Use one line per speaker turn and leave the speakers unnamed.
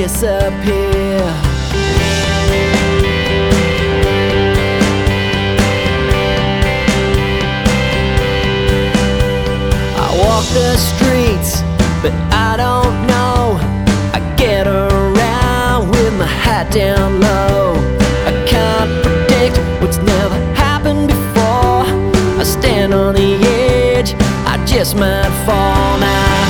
disappear. I walk the streets, but I don't know. I get around with my hat down low. I can't predict what's never happened before. I stand on the edge, I just might fall.